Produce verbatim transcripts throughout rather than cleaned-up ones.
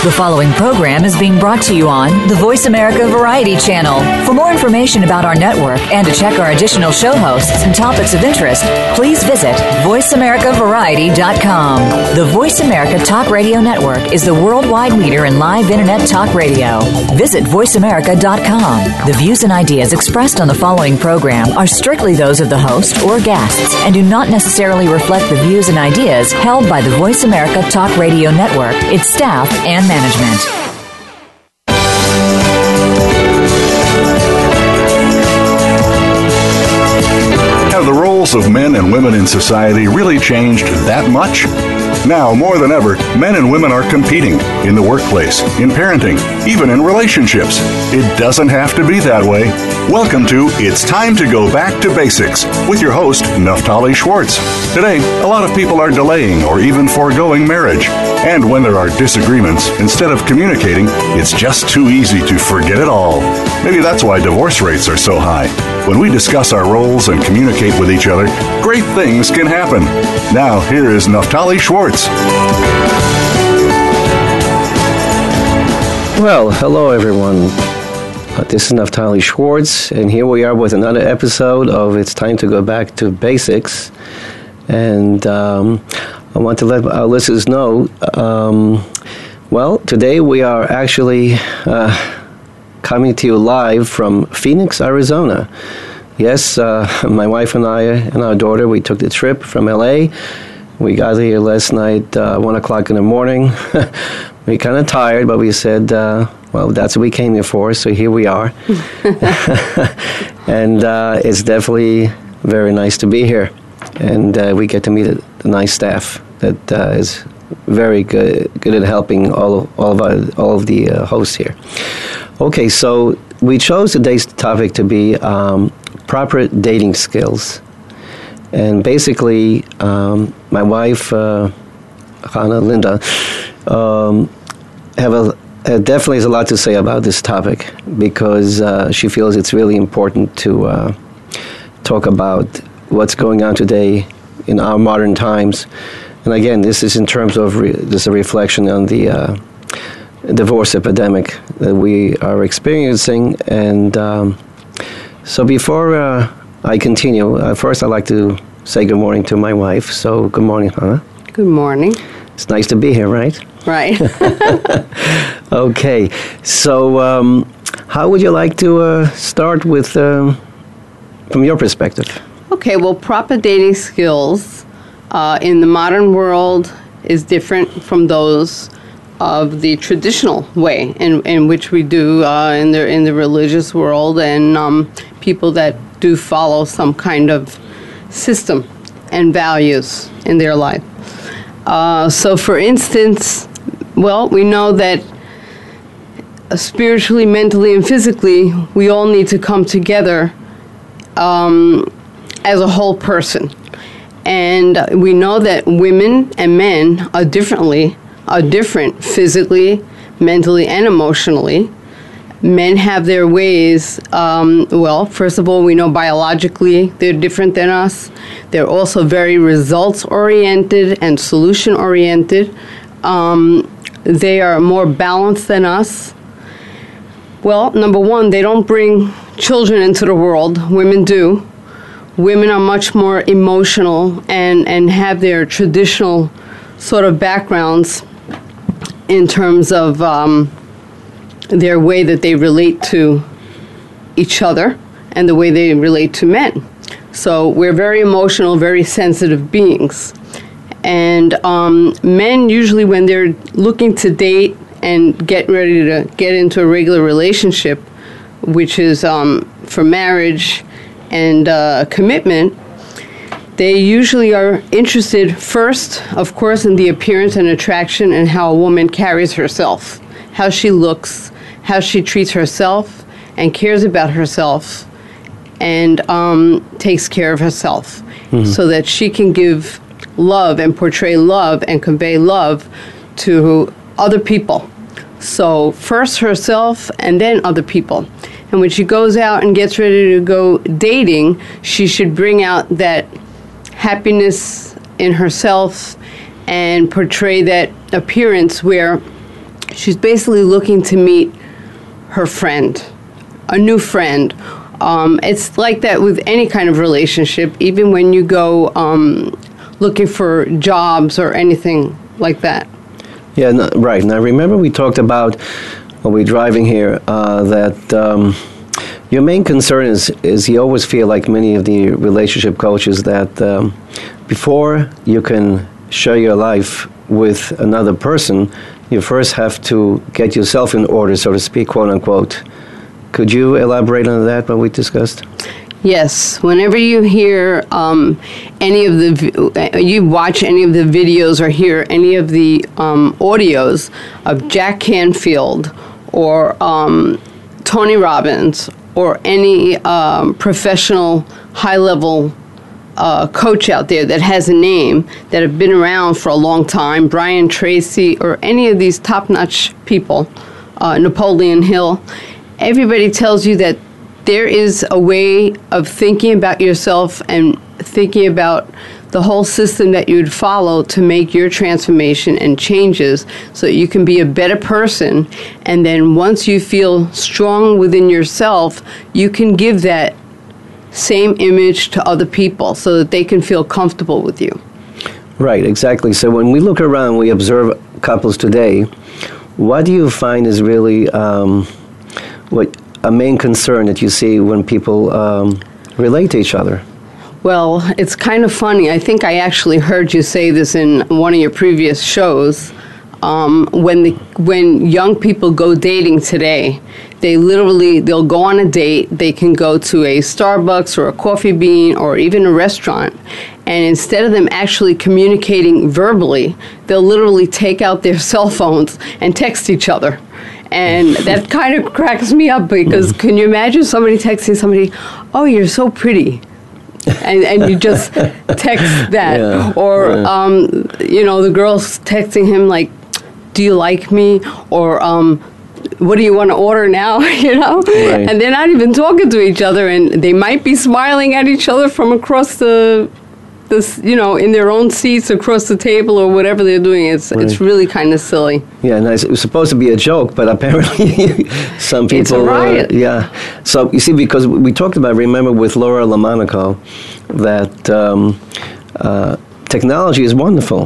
The following program is being brought to you on the Voice America Variety Channel. For more information about our network and to check our additional show hosts and topics of interest, please visit voice america variety dot com. The Voice America Talk Radio Network is the worldwide leader in live Internet talk radio. Visit voice america dot com. The views and ideas expressed on the following program are strictly those of the host or guests and do not necessarily reflect the views and ideas held by the Voice America Talk Radio Network, its staff, and management. Have the roles of men and women in society really changed that much? Now, more than ever, men and women are competing in the workplace, in parenting, even in relationships. It doesn't have to be that way. Welcome to It's Time to Go Back to Basics with your host, Naftali Schwartz. Today, a lot of people are delaying or even foregoing marriage. And when there are disagreements, instead of communicating, it's just too easy to forget it all. Maybe that's why divorce rates are so high. When we discuss our roles and communicate with each other, great things can happen. Now, here is Naftali Schwartz. Well, hello everyone. Uh, this is Naftali Schwartz, and here we are with another episode of It's Time to Go Back to Basics. And um, I want to let our listeners know, um, well, today we are actually uh, coming to you live from Phoenix, Arizona. Yes, uh, my wife and I and our daughter, we took the trip from L A. We got here last night, uh, one o'clock in the morning. We kind of tired, but we said, uh, well, that's what we came here for, so here we are. And uh, it's definitely very nice to be here. And uh, we get to meet a, a nice staff that uh, is very good good at helping all of, all of, our, all of the uh, hosts here. Okay, so we chose today's topic to be um, proper dating skills. And basically, um, my wife, uh, Hannah, Linda, um, have a uh, definitely has a lot to say about this topic because uh, she feels it's really important to uh, talk about what's going on today in our modern times. And again, this is in terms of re- this is a reflection on the uh, divorce epidemic that we are experiencing. And um, so before uh, I continue, uh, first I'd like to say good morning to my wife. So good morning, Hannah. Good morning. It's nice to be here, right? Right. Okay. So um, how would you like to uh, start with, um, from your perspective? Okay, well, proper dating skills uh, in the modern world is different from those of the traditional way in, in which we do uh, in the in the religious world and um, people that do follow some kind of system and values in their life. Uh, so, for instance, well, we know that spiritually, mentally, and physically, we all need to come together um, as a whole person. And we know that women and men are differently, are different physically, mentally, and emotionally. Men have their ways, um, well, first of all, we know biologically they're different than us. They're also very results-oriented and solution-oriented. Um, they are more balanced than us. Well, number one, they don't bring children into the world. Women do. Women are much more emotional and, and have their traditional sort of backgrounds in terms of um, their way that they relate to each other and the way they relate to men. So we're very emotional, very sensitive beings. And um, men usually, when they're looking to date and get ready to get into a regular relationship, which is um, for marriage and uh, commitment, they usually are interested first, of course, in the appearance and attraction and how a woman carries herself, how she looks, how she treats herself and cares about herself and um, takes care of herself mm-hmm. so that she can give love and portray love and convey love to other people. So first herself and then other people. And when she goes out and gets ready to go dating, she should bring out that happiness in herself and portray that appearance where she's basically looking to meet her friend, a new friend. Um, it's like that with any kind of relationship, even when you go um, looking for jobs or anything like that. Yeah, no, right. Now, remember we talked about, when we were driving here, uh, that um, your main concern is, is you always feel like many of the relationship coaches that um, before you can share your life with another person, you first have to get yourself in order, so to speak, quote unquote. Could you elaborate on that, what we discussed? Yes. Whenever you hear um, any of the, you watch any of the videos or hear any of the um, audios of Jack Canfield or um, Tony Robbins or any um, professional high-level uh, coach out there that has a name, that have been around for a long time, Brian Tracy or any of these top-notch people, uh, Napoleon Hill, everybody tells you that there is a way of thinking about yourself and thinking about the whole system that you'd follow to make your transformation and changes so that you can be a better person. And then once you feel strong within yourself, you can give that same image to other people so that they can feel comfortable with you. Right, exactly. So when we look around, we observe couples today, what do you find is really um, what a main concern that you see when people um, relate to each other? Well, it's kind of funny. I think I actually heard you say this in one of your previous shows. Um, when the when young people go dating today, they literally, they'll go on a date. They can go to a Starbucks or a Coffee Bean or even a restaurant. And instead of them actually communicating verbally, they'll literally take out their cell phones and text each other. And that kind of cracks me up because can you imagine somebody texting somebody, "Oh, you're so pretty," and and you just text that, yeah, or yeah. um, you know, the girl's texting him like, "Do you like me?" or um, "What do you want to order now?" you know, right. And they're not even talking to each other, and they might be smiling at each other from across the. This, you know, in their own seats across the table or whatever they're doing. It's right. it's really kind of silly. Yeah, and it was supposed to be a joke, but apparently some people... It's a riot. Uh, yeah. So, you see, because we talked about, remember, with Laura LaMonaco, that um, uh, technology is wonderful.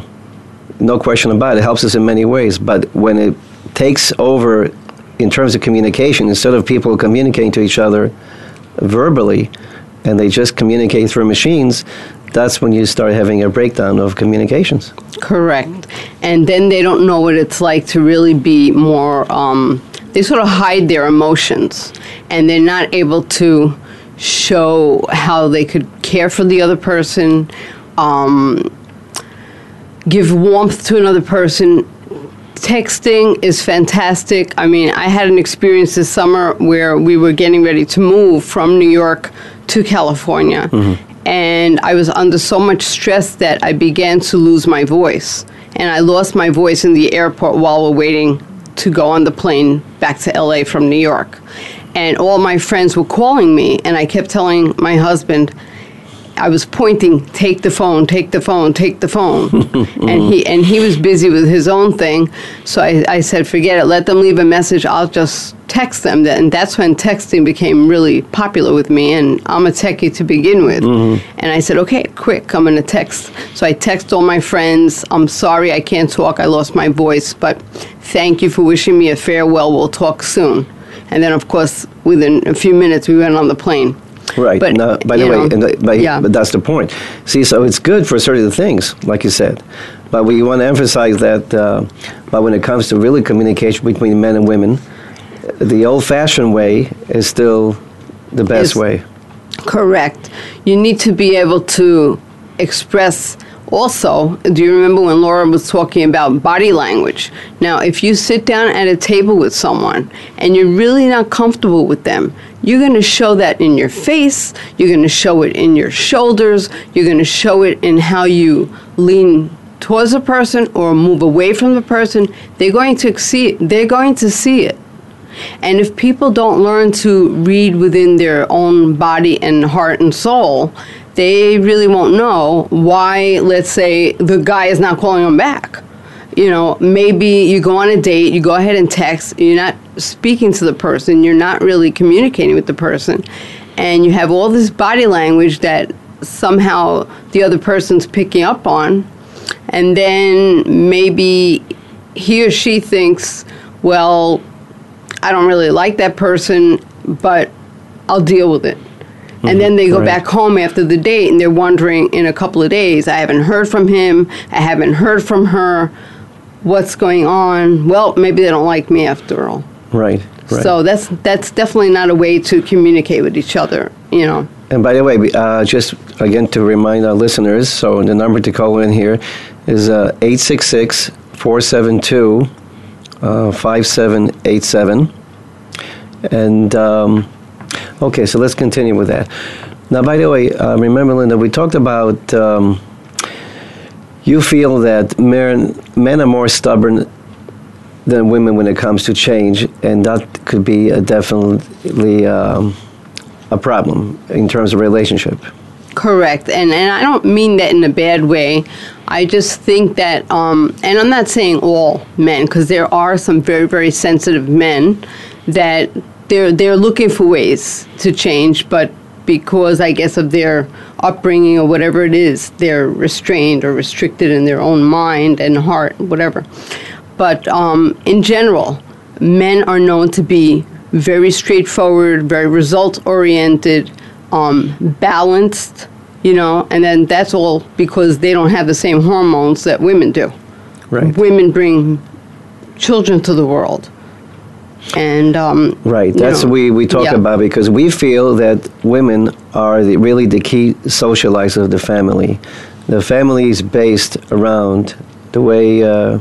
No question about it. It helps us in many ways. But when it takes over in terms of communication, instead of people communicating to each other verbally, and they just communicate through machines, that's when you start having a breakdown of communications. Correct. And then they don't know what it's like to really be more, um, they sort of hide their emotions, and they're not able to show how they could care for the other person, um, give warmth to another person. Texting is fantastic. I mean, I had an experience this summer where we were getting ready to move from New York to California. Mm-hmm. And I was under so much stress that I began to lose my voice. And I lost my voice in the airport while we're waiting to go on the plane back to L A from New York. And all my friends were calling me, and I kept telling my husband, I was pointing, take the phone, take the phone, take the phone. and he and he was busy with his own thing. So I, I said, forget it, let them leave a message, I'll just text them. And that's when texting became really popular with me, and I'm a techie to begin with. Mm-hmm. And I said, okay, quick, I'm going to text. So I text all my friends, I'm sorry I can't talk, I lost my voice, but thank you for wishing me a farewell, we'll talk soon. And then, of course, within a few minutes, we went on the plane. Right. But, now, by the way, and the, by, yeah. but that's the point. See, so it's good for certain things, like you said. But we want to emphasize that uh, but when it comes to really communication between men and women, the old-fashioned way is still the best It's way. Correct. You need to be able to express. Also, do you remember when Laura was talking about body language? Now, if you sit down at a table with someone and you're really not comfortable with them, you're going to show that in your face, you're going to show it in your shoulders, you're going to show it in how you lean towards a person or move away from the person. They're going to see it. They're going to see it. And if people don't learn to read within their own body and heart and soul, they really won't know why, let's say, the guy is not calling them back. you know, maybe you go on a date, you go ahead and text, you're not speaking to the person, you're not really communicating with the person, and you have all this body language that somehow the other person's picking up on, and then maybe he or she thinks, well, I don't really like that person, but I'll deal with it. Mm-hmm. And then they go right. back home after the date, and they're wondering in a couple of days, I haven't heard from him, I haven't heard from her, what's going on? Well, maybe they don't like me after all. Right, right. So that's that's definitely not a way to communicate with each other, you know. And by the way, uh, just again to remind our listeners, so the number to call in here is uh, eight six six, four seven two, five seven eight seven. And, um, okay, so let's continue with that. Now, by the way, uh, remember, Linda, we talked about um, you feel that men, men are more stubborn than women when it comes to change, and that could be a definitely um, a problem in terms of relationship. Correct, and and I don't mean that in a bad way. I just think that, um, and I'm not saying all men, because there are some very, very sensitive men that they're they're looking for ways to change, but because I guess of their upbringing or whatever it is, they're restrained or restricted in their own mind and heart, whatever. But um, in general, men are known to be very straightforward, very result-oriented, um, balanced, you know, and then that's all because they don't have the same hormones that women do. Right. Women bring children to the world. And um, right, that's know, what we, we talk yeah. about, because we feel that women are the, really the key socializer of the family. The family is based around the way uh,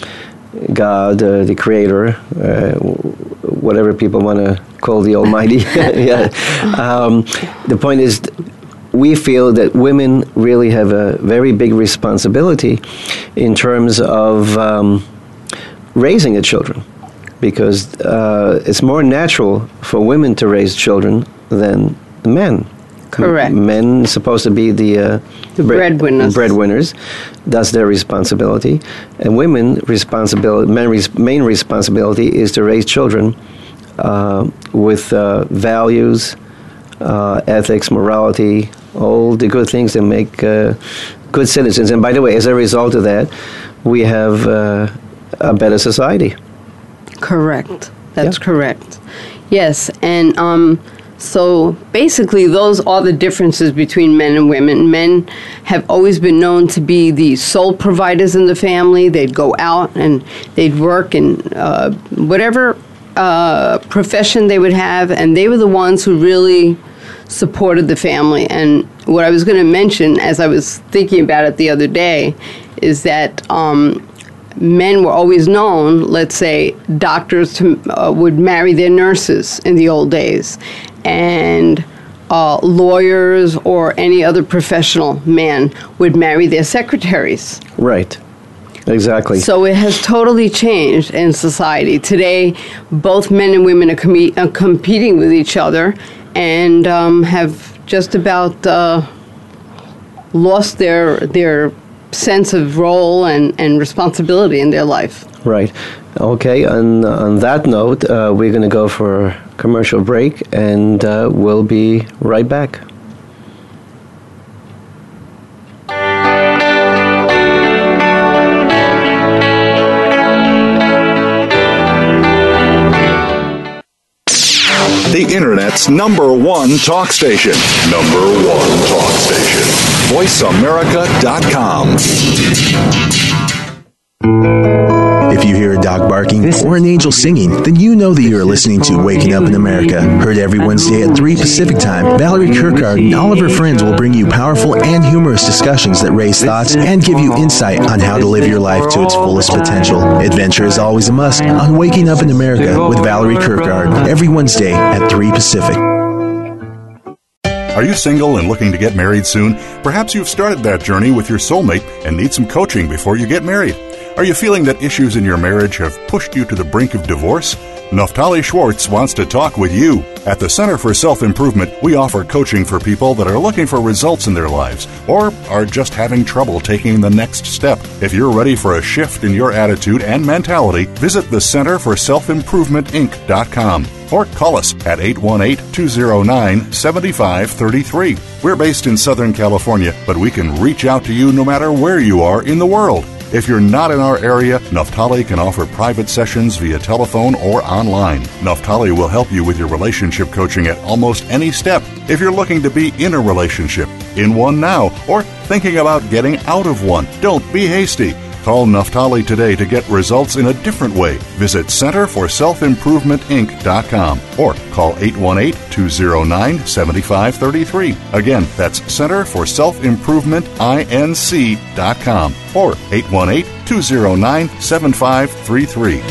God, uh, the Creator, uh, whatever people want to call the Almighty. yeah. Um, the point is, we feel that women really have a very big responsibility in terms of um, raising the children. Because uh, it's more natural for women to raise children than men. Correct. Men are supposed to be the, uh, the bre- breadwinners. breadwinners. That's their responsibility. And women responsibility, men res- main responsibility is to raise children uh, with uh, values, uh, ethics, morality, all the good things that make uh, good citizens. And by the way, as a result of that, we have uh, a better society. Correct. That's yeah. correct. Yes, and um, so basically those are the differences between men and women. Men have always been known to be the sole providers in the family. They'd go out and they'd work in uh, whatever uh, profession they would have, and they were the ones who really supported the family. And what I was going to mention as I was thinking about it the other day is that um, men were always known, let's say, doctors to, uh, would marry their nurses in the old days, and uh, lawyers or any other professional man would marry their secretaries. Right. Exactly. So it has totally changed in society. Today, both men and women are, com- are competing with each other and um, have just about uh, lost their their sense of role and, and responsibility in their life. Right. Okay, on, on that note, uh, we're going to go for a commercial break, and uh, we'll be right back. The Internet's number one talk station. Number one talk station. voice america dot com. If you hear a dog barking or an angel singing, then you know that you are listening to Waking Up in America. Heard every Wednesday at three Pacific Time, Valerie Kirkard and all of her friends will bring you powerful and humorous discussions that raise thoughts and give you insight on how to live your life to its fullest potential. Adventure is always a must on Waking Up in America with Valerie Kirkard, every Wednesday at three Pacific. Are you single and looking to get married soon? Perhaps you've started that journey with your soulmate and need some coaching before you get married. Are you feeling that issues in your marriage have pushed you to the brink of divorce? Naftali Schwartz wants to talk with you. At the Center for Self-Improvement, we offer coaching for people that are looking for results in their lives or are just having trouble taking the next step. If you're ready for a shift in your attitude and mentality, visit the Center for Self Improvement Inc dot com or call us at eight one eight, two zero nine, seven five three three. We're based in Southern California, but we can reach out to you no matter where you are in the world. If you're not in our area, Naftali can offer private sessions via telephone or online. Naftali will help you with your relationship coaching at almost any step. If you're looking to be in a relationship, in one now, or thinking about getting out of one, don't be hasty. Call Naftali today to get results in a different way. Visit Center for Self Improvement Inc dot com or call eight one eight, two zero nine, seven five three three. Again, that's Center for Self Improvement Inc dot com or eight one eight, two zero nine, seven five three three.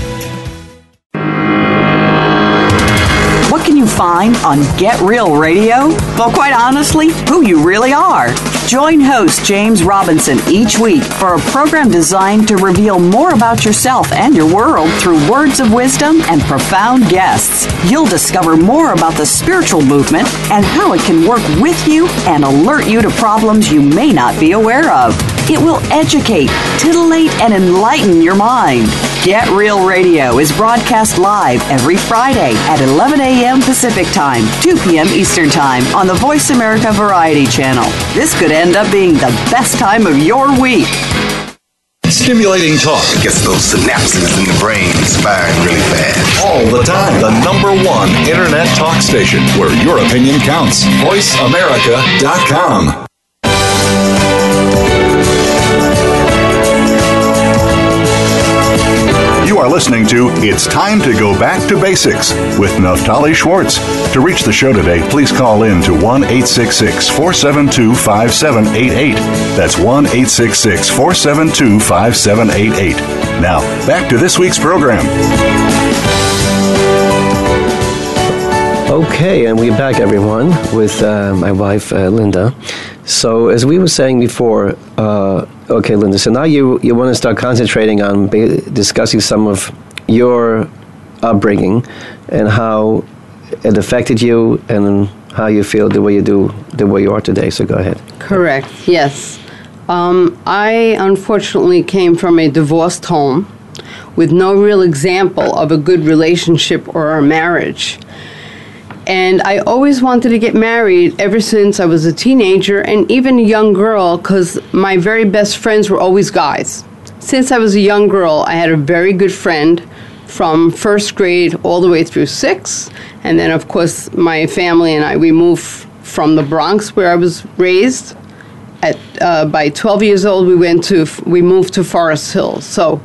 What can you find on Get Real Radio? Well, quite honestly, who you really are. Join host James Robinson each week for a program designed to reveal more about yourself and your world through words of wisdom and profound guests. You'll discover more about the spiritual movement and how it can work with you and alert you to problems you may not be aware of. It will educate, titillate, and enlighten your mind. Get Real Radio is broadcast live every Friday at eleven a.m. Pacific Time, two p.m. Eastern Time on the Voice America Variety Channel. This could end up being the best time of your week. Stimulating talk gets those synapses in the brain firing really fast. All the time. The number one Internet talk station where your opinion counts. voice america dot com. You are listening to It's Time to Go Back to Basics with Naftali Schwartz. To reach the show today, please call in to one eight six six, four seven two, five seven eight eight. That's one eight six six, four seven two, five seven eight eight. Now, back to this week's program. Okay, and we're back, everyone, with uh, my wife, uh, Linda. So, as we were saying before, uh, okay, Linda, so now you, you want to start concentrating on ba- discussing some of your upbringing and how it affected you and how you feel the way you do, the way you are today. So go ahead. Correct, yes. Um, I unfortunately came from a divorced home with no real example of a good relationship or a marriage. And I always wanted to get married ever since I was a teenager and even a young girl, because my very best friends were always guys. Since I was a young girl, I had a very good friend from first grade all the way through sixth. And then, of course, my family and I, we moved from the Bronx, where I was raised. At uh, by twelve years old, we went to we moved to Forest Hills. So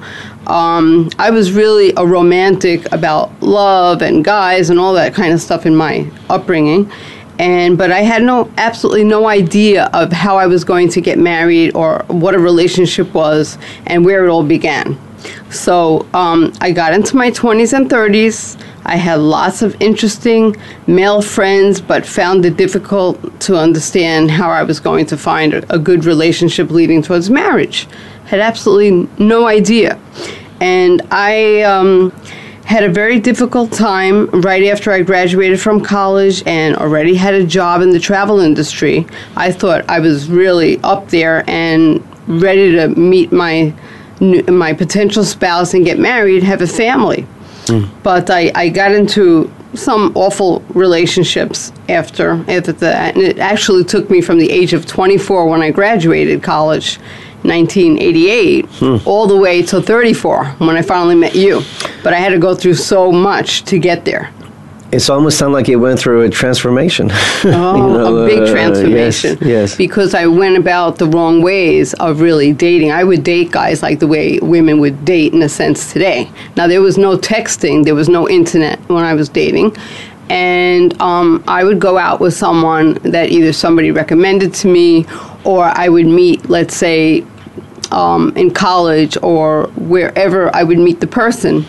um, I was really a romantic about love and guys and all that kind of stuff in my upbringing. And but I had no absolutely no idea of how I was going to get married or what a relationship was and where it all began. So um, I got into my twenties and thirties. I had lots of interesting male friends, but found it difficult to understand how I was going to find a, a good relationship leading towards marriage. Had absolutely no idea. And I um, had a very difficult time right after I graduated from college and already had a job in the travel industry. I thought I was really up there and ready to meet my my potential spouse and get married, have a family. Mm. But I, I got into some awful relationships after after that. And it actually took me from the age of twenty-four when I graduated college, nineteen eighty-eight, hmm. all the way to thirty-four when I finally met you. But I had to go through so much to get there. It's almost sounded like you went through a transformation. Oh, you know, a big uh, transformation. Yes, yes. Because I went about the wrong ways of really dating. I would date guys like the way women would date in a sense today. Now, there was no texting. There was no internet when I was dating. And um, I would go out with someone that either somebody recommended to me or I would meet, let's say, um, in college or wherever I would meet the person.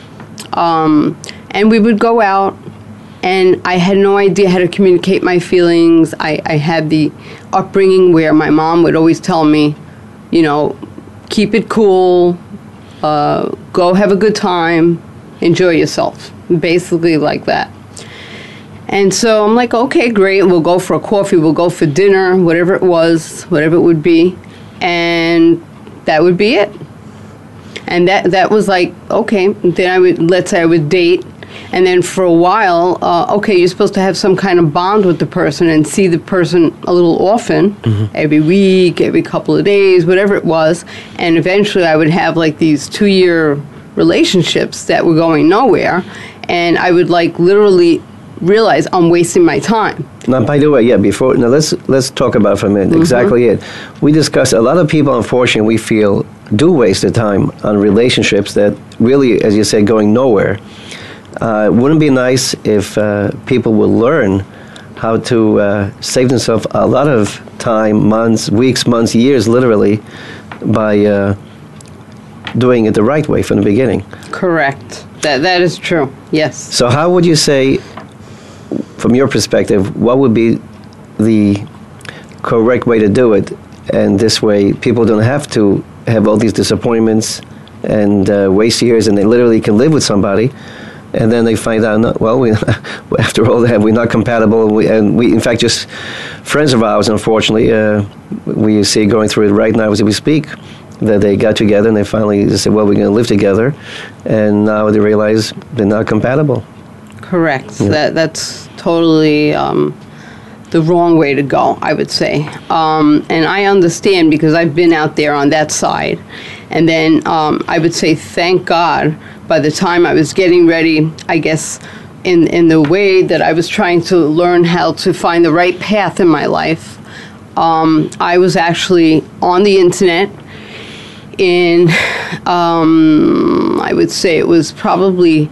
Um, and we would go out. And I had no idea how to communicate my feelings. I, I had the upbringing where my mom would always tell me, you know, keep it cool, uh, go have a good time, enjoy yourself, basically like that. And so I'm like, okay, great, we'll go for a coffee, we'll go for dinner, whatever it was, whatever it would be, and that would be it. And that that was like, okay, then I would, let's say I would date, and then for a while, uh, okay, you're supposed to have some kind of bond with the person and see the person a little often, mm-hmm. every week, every couple of days, whatever it was, and eventually I would have like these two-year relationships that were going nowhere, and I would like literally realize I'm wasting my time. Now, by the way, yeah, before, now let's let's talk about for a minute, mm-hmm. exactly it. We discussed, a lot of people, unfortunately, we feel, do waste their time on relationships that really, as you said, going nowhere. Uh, wouldn't it be nice if uh, people would learn how to uh, save themselves a lot of time, months, weeks, months, years, literally, by uh, doing it the right way from the beginning? Correct. That That is true, yes. So how would you say, from your perspective, what would be the correct way to do it? And this way, people don't have to have all these disappointments and uh, waste years, and they literally can live with somebody, and then they find out, not, well, we, after all that, we're not compatible, and we, and we, in fact, just friends of ours, unfortunately, uh, we see going through it right now as we speak, that they got together and they finally said, well, we're going to live together, and now they realize they're not compatible. Correct. Yeah. That that's totally um, the wrong way to go, I would say. Um, and I understand because I've been out there on that side. And then um, I would say, thank God, by the time I was getting ready, I guess, in, in the way that I was trying to learn how to find the right path in my life, um, I was actually on the internet in, um, I would say it was probably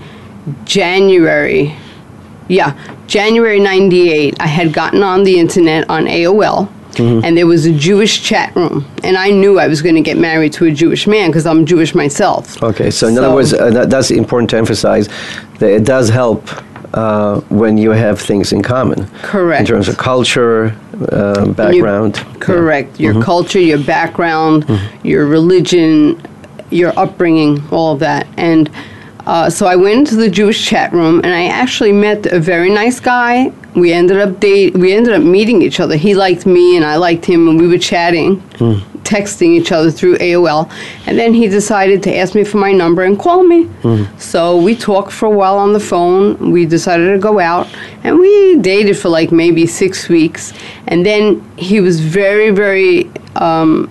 January, yeah, January ninety-eight, I had gotten on the internet on A O L, mm-hmm. and there was a Jewish chat room, and I knew I was going to get married to a Jewish man because I'm Jewish myself. Okay, so in so, other words, uh, that, that's important to emphasize, that it does help uh, when you have things in common. Correct. In terms of culture, uh, background. You, correct. Yeah. Your mm-hmm. culture, your background, mm-hmm. your religion, your upbringing, all of that. And Uh, so I went into the Jewish chat room, and I actually met a very nice guy. We ended up date. We ended up meeting each other. He liked me, and I liked him, and we were chatting, mm. texting each other through A O L. And then he decided to ask me for my number and call me. Mm. So we talked for a while on the phone. We decided to go out, and we dated for like maybe six weeks. And then he was very, very... Um,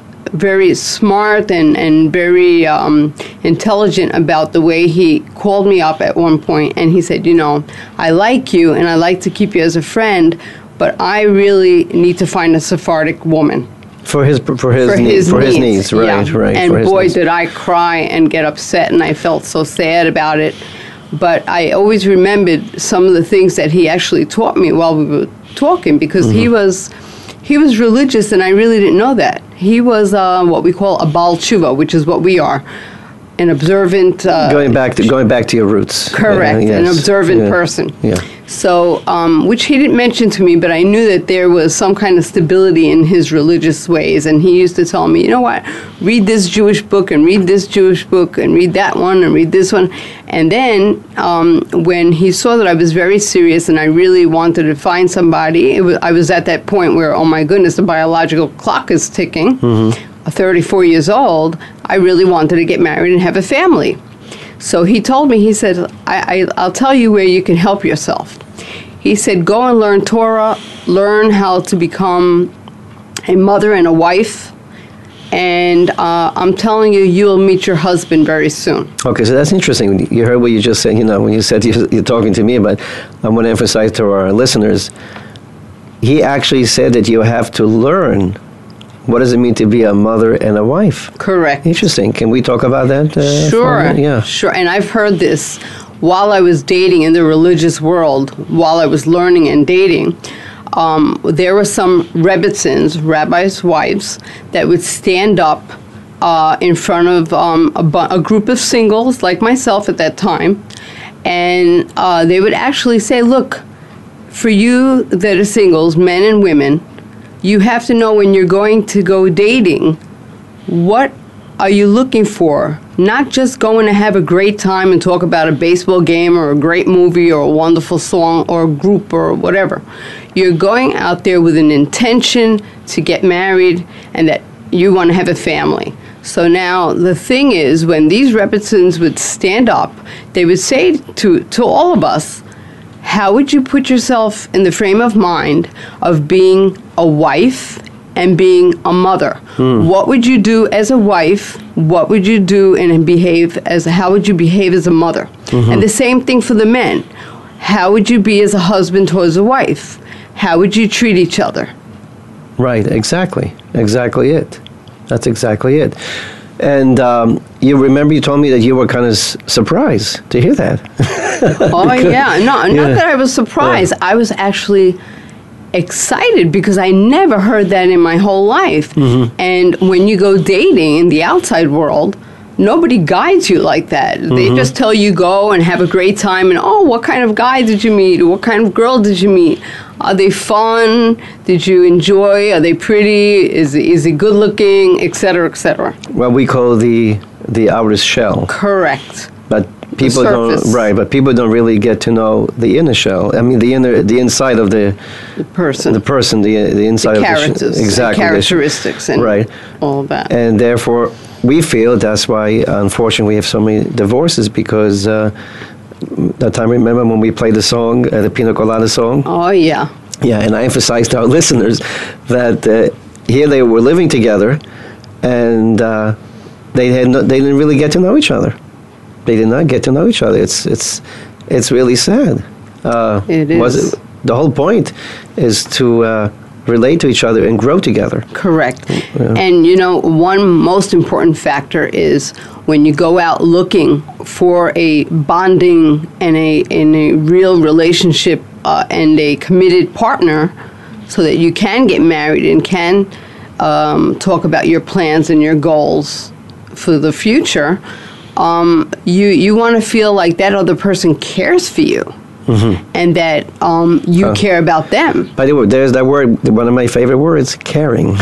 very smart and, and very um, intelligent about the way he called me up at one point, and he said, you know, I like you and I like to keep you as a friend, but I really need to find a Sephardic woman. For his for his, for need, his for needs. his needs, right, yeah. right. And for his boy, needs. did I cry and get upset, and I felt so sad about it. But I always remembered some of the things that he actually taught me while we were talking, because mm-hmm. he was... He was religious, and I really didn't know that. He was uh, what we call a Baal Tshuva, which is what we are, an observant... Uh, going back to going back to your roots. Correct, uh, yes. an observant yeah. person. Yeah. So, um, which he didn't mention to me, but I knew that there was some kind of stability in his religious ways, and he used to tell me, you know what, read this Jewish book, and read this Jewish book, and read that one, and read this one. And then, um, when he saw that I was very serious and I really wanted to find somebody, it was, I was at that point where, oh my goodness, the biological clock is ticking, mm-hmm. thirty-four years old, I really wanted to get married and have a family. So he told me, he said, I, I, I'll tell you where you can help yourself. He said, go and learn Torah, learn how to become a mother and a wife, and uh, I'm telling you, you'll meet your husband very soon. Okay, so that's interesting. You heard what you just said, you know, when you said you're, you're talking to me, but I want to emphasize to our listeners, he actually said that you have to learn what does it mean to be a mother and a wife? Correct. Interesting. Can we talk about that? Uh, sure. Yeah. Sure. And I've heard this while I was dating in the religious world, while I was learning and dating. Um, there were some Rebbitzins, rabbis' wives, that would stand up uh, in front of um, a, bu- a group of singles like myself at that time, and uh, they would actually say, look, for you that are singles, men and women, you have to know when you're going to go dating what are you looking for? Not just going to have a great time and talk about a baseball game or a great movie or a wonderful song or a group or whatever. You're going out there with an intention to get married and that you want to have a family. So now the thing is, when these Rebbitzins would stand up, they would say to, to all of us, how would you put yourself in the frame of mind of being a wife and being a mother? Hmm. What would you do as a wife? What would you do and behave as, how would you behave as a mother? Mm-hmm. And the same thing for the men. How would you be as a husband towards a wife? How would you treat each other? Right, exactly. Exactly it. That's exactly it. And um, you remember you told me that you were kind of s- surprised to hear that. Oh, Because, yeah. No, yeah. not that I was surprised. Yeah. I was actually excited because I never heard that in my whole life. Mm-hmm. And when you go dating in the outside world, nobody guides you like that. Mm-hmm. They just tell you go and have a great time and, oh, what kind of guy did you meet? What kind of girl did you meet? Are they fun? Did you enjoy? Are they pretty? Is is it good looking? Et cetera, et cetera. What we call the the outer shell. Correct. But people don't right. But people don't really get to know the inner shell. I mean, the inner, the inside of the the person, the person, the the inside the of characters, the sh- exactly and characteristics, and right. all of that. And therefore, we feel that's why, unfortunately, we have so many divorces because. Uh, that time, remember when we played the song, uh, the Pina Colada song? Oh yeah. Yeah, and I emphasized to our listeners that uh, here they were living together, and uh, they had no, they didn't really get to know each other. They did not get to know each other. It's it's it's really sad. Uh, it is. Was it, the whole point is to uh, relate to each other and grow together. Correct. Yeah. And you know, one most important factor is when you go out looking for a bonding and a in a real relationship uh, and a committed partner, so that you can get married and can um, talk about your plans and your goals for the future. Um, you you want to feel like that other person cares for you. Mm-hmm. And that um, you uh, care about them. By the way, there's that word, one of my favorite words, caring.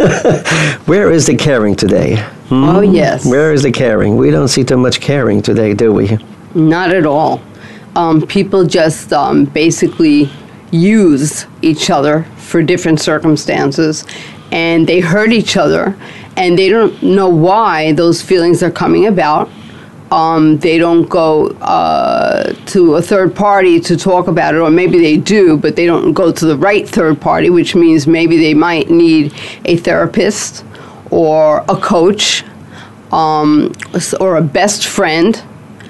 Where is the caring today? Hmm? Oh, yes. Where is the caring? We don't see too much caring today, do we? Not at all. Um, people just um, basically use each other for different circumstances, and they hurt each other, and they don't know why those feelings are coming about. Um, they don't go uh, to a third party to talk about it, or maybe they do, but they don't go to the right third party, which means maybe they might need a therapist or a coach um, or a best friend,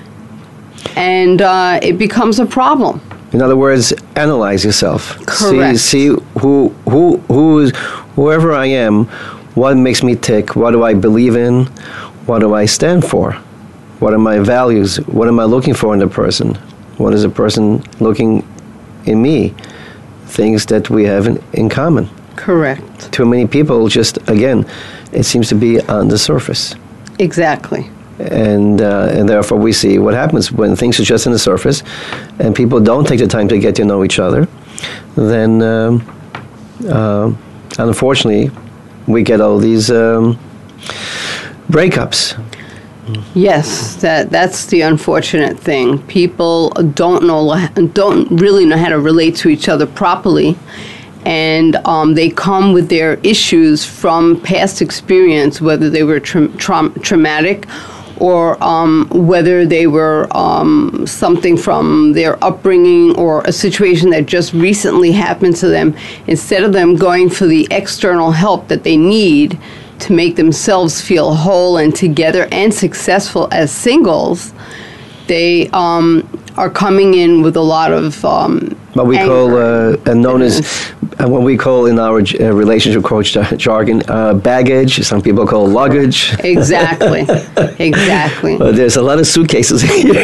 and uh, it becomes a problem. In other words, analyze yourself. Correct. See, see who, who, who is, whoever I am, what makes me tick, what do I believe in, what do I stand for? What are my values? What am I looking for in a person? What is a person looking in me? Things that we have in, in common. Correct. Too many people just, again, it seems to be on the surface. Exactly. And uh, and therefore we see what happens when things are just on the surface and people don't take the time to get to know each other. Then, um, uh, unfortunately, we get all these um, breakups. Yes, that that's the unfortunate thing. People don't know, don't really know how to relate to each other properly, and um, they come with their issues from past experience, whether they were tra- tra- traumatic, or um, whether they were um, something from their upbringing or a situation that just recently happened to them. Instead of them going for the external help that they need to make themselves feel whole and together and successful as singles, they um, are coming in with a lot of um, what we anger. call, uh, and known as, uh, what we call in our uh, relationship coach jargon, uh, baggage. Some people call luggage. Exactly, exactly. But there's a lot of suitcases here.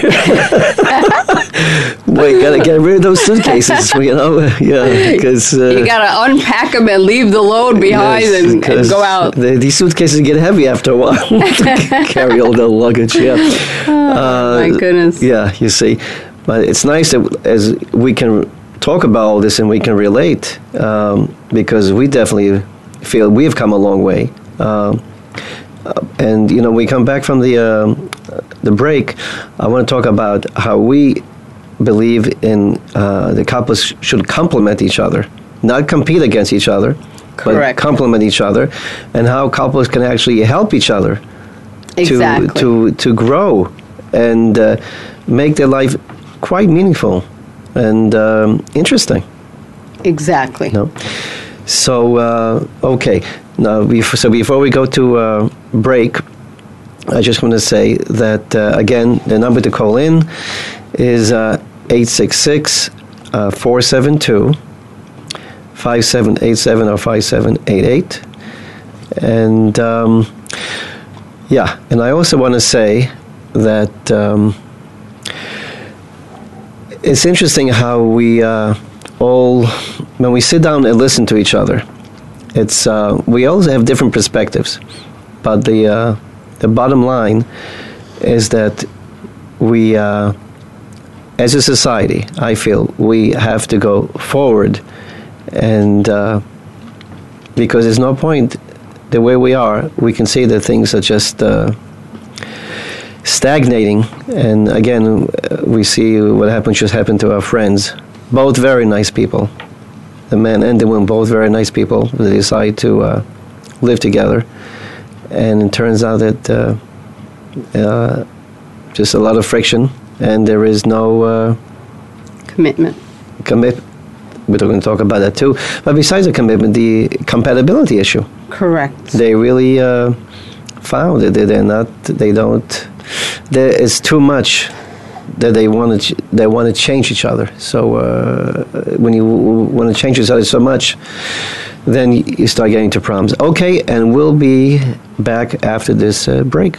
We gotta get rid of those suitcases, you know. Yeah, because uh, you gotta unpack them and leave the load behind, yes, and, and go out. The, these suitcases get heavy after a while to carry all the luggage. Yeah. Oh, uh, my goodness. Yeah, you see, but it's nice that as we can talk about all this and we can relate, um, because we definitely feel we've come a long way. Um, and you know, we come back from the um, the break. I want to talk about how we believe in uh, the couples should complement each other, not compete against each other, Correct. but complement each other, and how couples can actually help each other Exactly. to to to grow and uh, make their life quite meaningful and um, interesting. Exactly. No? So, uh, okay. Now, before, so before we go to uh, break, I just want to say that, uh, again, the number to call in is uh, eight six six, four seven two, five seven eight seven or five seven eight eight. And, um, yeah, and I also want to say that um, it's interesting how we uh, all, when we sit down and listen to each other, it's uh, we all have different perspectives, but the uh, the bottom line is that we, uh, as a society, I feel we have to go forward, and uh, because there's no point the way we are, we can see that things are just uh, stagnating, and again, we see what happened just happened to our friends. Both very nice people. The man and the woman, both very nice people. They decide to uh, live together. And it turns out that uh, uh, just a lot of friction, and there is no uh, Commitment. commit. We're going to talk about that too. But besides the commitment, the compatibility issue. Correct. They really uh, found that they're not, they don't, there is too much that they want to they want to change each other. So uh, when you want to change each other so much, then you start getting into problems. Okay, and we'll be back after this uh, break.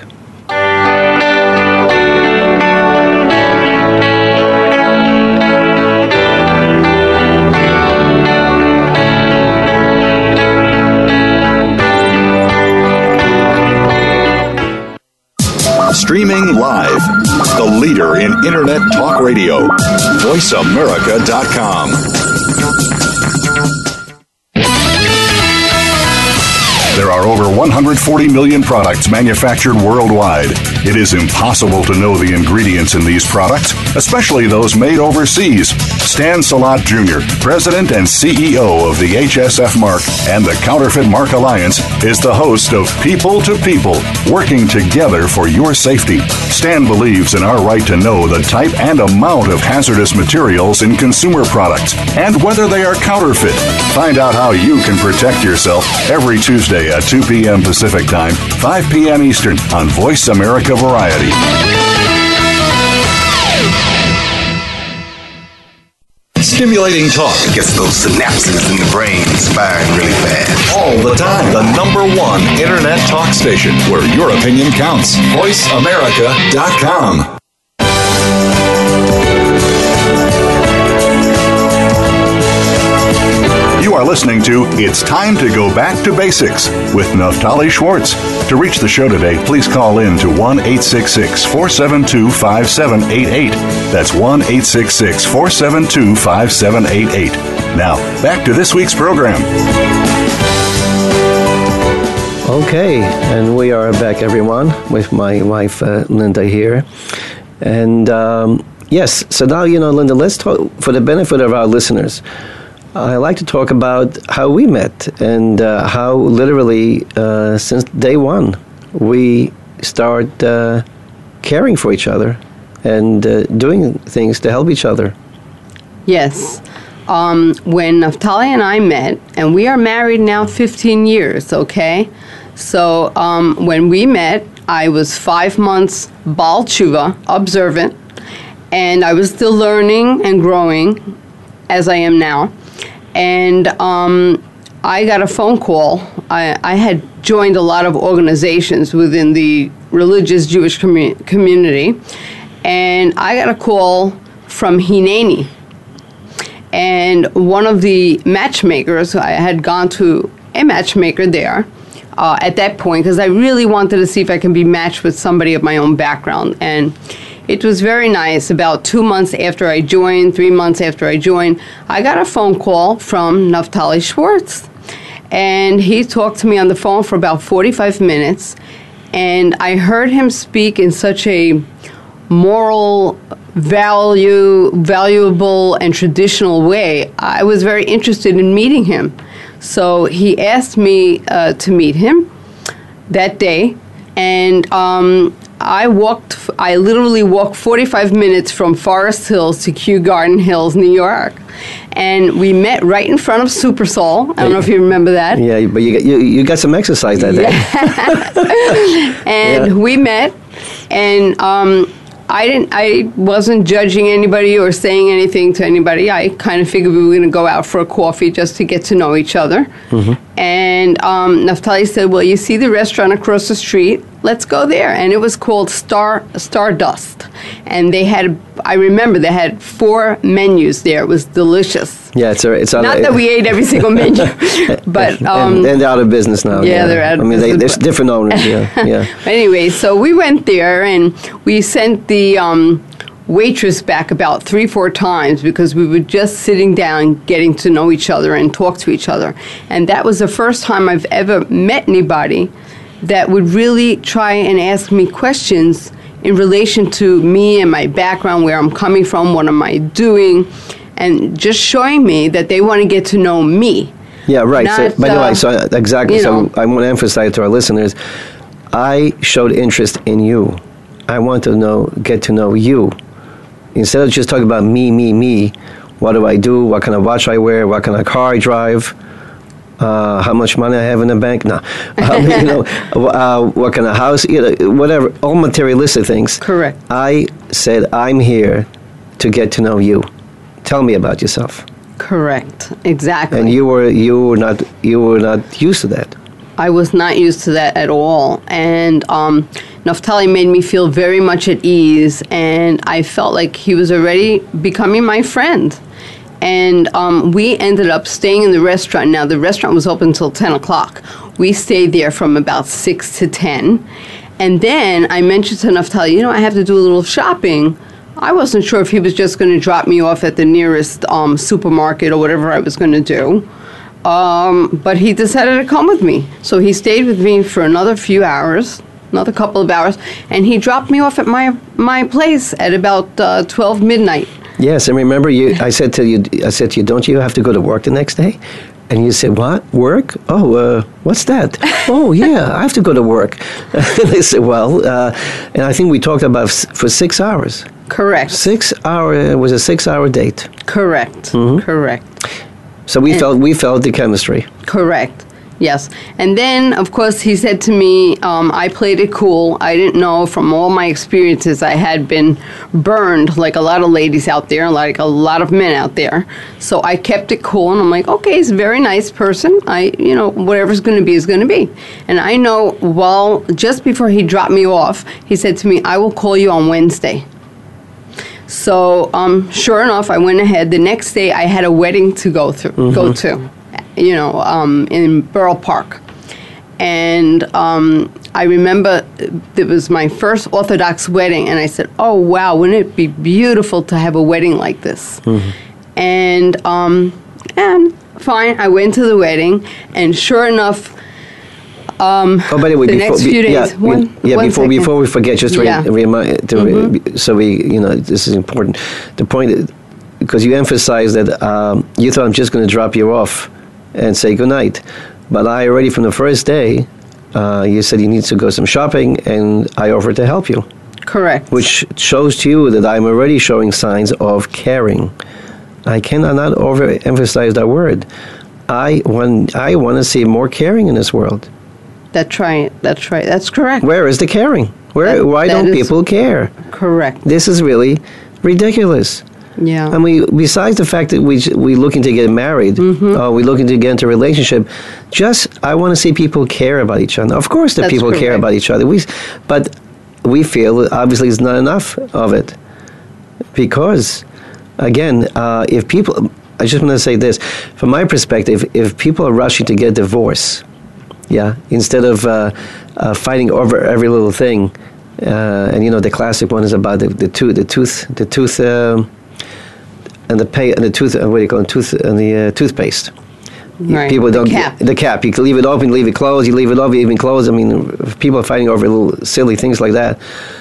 Streaming live, the leader in Internet talk radio, voice america dot com. There are over one hundred forty million products manufactured worldwide. It is impossible to know the ingredients in these products, especially those made overseas. Stan Salat Junior, President and C E O of the H S F Mark and the Counterfeit Mark Alliance, is the host of People to People, working together for your safety. Stan believes in our right to know the type and amount of hazardous materials in consumer products and whether they are counterfeit. Find out how you can protect yourself every Tuesday at two p.m. Pacific Time, five p.m. Eastern on Voice America Variety. Stimulating talk gets those synapses in the brain firing really fast. All the time. The number one Internet talk station where your opinion counts. voice america dot com. You are listening to It's Time to Go Back to Basics with Naftali Schwartz. To reach the show today, please call in to one eight six six, four seven two, five seven eight eight. That's one eight six six, four seven two, five seven eight eight. Now, back to this week's program. Okay, and we are back, everyone, with my wife, uh, Linda, here. And um, yes, so now, you know, Linda, let's talk, for the benefit of our listeners, I like to talk about how we met and uh, how literally uh, since day one we start uh, caring for each other and uh, doing things to help each other. Yes. Um, when Naftali and I met, and we are married now fifteen years, okay? So um, when we met, I was five months Baal Tshuva, observant, and I was still learning and growing as I am now. And um, I got a phone call. I, I had joined a lot of organizations within the religious Jewish commu- community, and I got a call from Hineni. And one of the matchmakers, I had gone to a matchmaker there uh, at that point because I really wanted to see if I can be matched with somebody of my own background. And it was very nice. About two months after I joined, three months after I joined, I got a phone call from Naftali Schwartz. And he talked to me on the phone for about forty-five minutes. And I heard him speak in such a moral, value, valuable, and traditional way. I was very interested in meeting him. So he asked me uh, to meet him that day. And um, I walked, I literally walked forty-five minutes from Forest Hills to Kew Garden Hills, New York. And we met right in front of Super Soul. I don't know if you remember that. Yeah, but you got, you, you got some exercise that day. And yeah. we met, and um, I didn't. I wasn't judging anybody or saying anything to anybody. I kind of figured we were going to go out for a coffee just to get to know each other. Mm-hmm. And um, Naftali said, "Well, you see the restaurant across the street. Let's go there." And it was called Star Stardust. And they had, I remember, they had four menus there. It was delicious. Yeah, it's a, it's not a, that we ate every single menu, but um, and, and they're out of business now. Yeah, yeah. they're out. I of mean, business, they, there's different owners. Yeah, yeah. Anyway, so we went there and we sent the um, waitress back about three, four times because we were just sitting down, getting to know each other and talk to each other. And that was the first time I've ever met anybody that would really try and ask me questions in relation to me and my background, where I'm coming from, what am I doing, and just showing me that they want to get to know me. Yeah, right. Not, so, by the uh, way, so exactly. So know. I want to emphasize to our listeners, I showed interest in you. I want to know, get to know you. Instead of just talking about me, me, me, what do I do? What kind of watch I wear? What kind of car I drive? Uh, how much money I have in the bank? No. Um, you know, uh, what kind of house? You know, whatever. All materialistic things. Correct. I said, I'm here to get to know you. Tell me about yourself. Correct. Exactly. And you were you were not you were not used to that. I was not used to that at all. And um, Naftali made me feel very much at ease, and I felt like he was already becoming my friend. And um, we ended up staying in the restaurant. Now, the restaurant was open until ten o'clock. We stayed there from about six to ten. And then I mentioned to Naftali, you know, I have to do a little shopping. I wasn't sure if he was just going to drop me off at the nearest um, supermarket or whatever I was going to do. Um, but he decided to come with me. So he stayed with me for another few hours, another couple of hours, and he dropped me off at my my place at about uh, twelve midnight. Yes, and remember, you. I said to you, I said to you, don't you have to go to work the next day? And you said, what? Work? Oh, uh, what's that? Oh, yeah, I have to go to work. And I said, well, uh, and I think we talked about f- for six hours. Correct. Six hour, it was a six-hour date. Correct. Mm-hmm. Correct. So we and felt we felt the chemistry. Correct. Yes. And then, of course, he said to me, um, I played it cool. I didn't know from all my experiences I had been burned like a lot of ladies out there, like a lot of men out there. So I kept it cool, and I'm like, okay, he's a very nice person. I, you know, whatever's going to be is going to be. And I know, well, just before he dropped me off, he said to me, I will call you on Wednesday. So, um, sure enough, I went ahead. The next day, I had a wedding to go through, mm-hmm. go to. You know, um, in Borough Park. And um, I remember it was my first Orthodox wedding, and I said, oh, wow, wouldn't it be beautiful to have a wedding like this? Mm-hmm. And, um, and fine, I went to the wedding, and sure enough, um, oh, by the way, the before, next few be, days, yeah, one, yeah one before second. before we forget, just yeah. to remind, to mm-hmm. re, so we, you know, this is important. The point, because you emphasized that um, you thought I'm just going to drop you off and say goodnight. But I already from the first day, uh, you said you need to go some shopping, and I offered to help you. Correct. Which shows to you that I'm already showing signs of caring. I cannot not overemphasize that word. I want, I want to see more caring in this world. That's right. That's right. That's correct. Where is the caring? Where? That, why that don't is people care? Correct. This is really ridiculous. Yeah. And we, besides the fact that we we looking to get married, mm-hmm. uh, we looking to get into a relationship, just I want to see people care about each other. Of course, that That's people correct. care about each other. We, but we feel that obviously it's not enough of it, because, again, uh, if people, I just want to say this, from my perspective, if people are rushing to get a divorce, yeah, instead of uh, uh, fighting over every little thing, uh, and you know the classic one is about the, the tooth, the tooth, the tooth. Um, And the pay and the tooth, uh, what do you call it, tooth and the uh, toothpaste. Right. People don't the cap. the cap. You can leave it open, leave it closed. You leave it open, even closed. I mean, people are fighting over little silly things like that.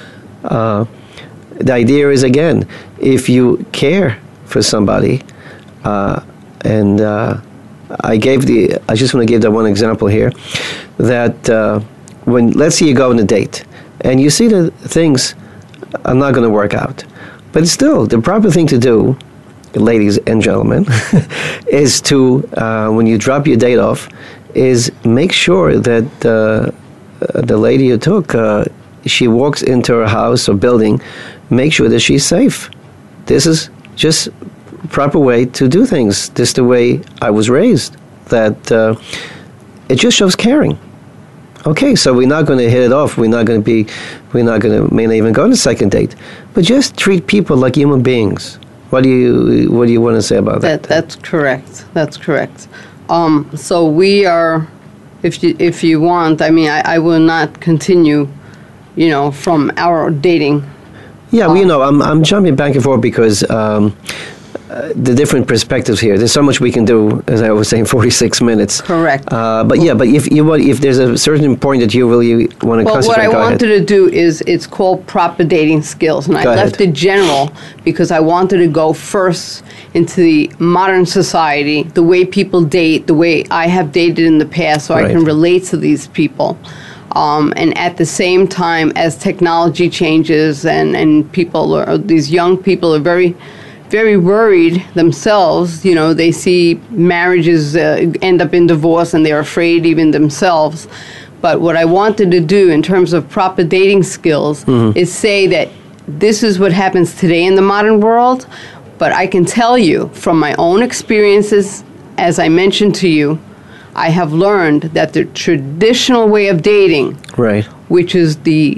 Uh, the idea is, again, if you care for somebody, uh, and uh, I gave the, I just want to give that one example here, that uh, when, let's say you go on a date, and you see that things are not going to work out, but still, the proper thing to do, ladies and gentlemen, is to, uh, when you drop your date off, is make sure that uh, the lady you took, uh, she walks into her house or building, make sure that she's safe. This is just proper way to do things. This is the way I was raised. That uh, it just shows caring. Okay, so we're not going to hit it off. We're not going to be. We're not going to may not even go on a second date. But just treat people like human beings. What do you What do you want to say about that? that that's correct. That's correct. Um, so we are. If you if you want, I mean, I, I will not continue. You know, from our dating. Yeah, well, um, you know, I'm I'm jumping back and forth because um, uh, the different perspectives here. There's so much we can do, as I was saying, forty-six minutes. Correct. Uh, but yeah, but if you want, if there's a certain point that you really want to Well, what concentrate, I go wanted ahead. to do is it's called proper dating skills, and I Go ahead. left it general because I wanted to go first into the modern society, the way people date, the way I have dated in the past, so I Right. can relate to these people. Um, and at the same time, as technology changes and, and people, are, these young people are very, very worried themselves. You know, they see marriages uh, end up in divorce and they're afraid even themselves. But what I wanted to do in terms of proper dating skills Mm-hmm. is say that this is what happens today in the modern world. But I can tell you from my own experiences, as I mentioned to you, I have learned that the traditional way of dating, Right. which is the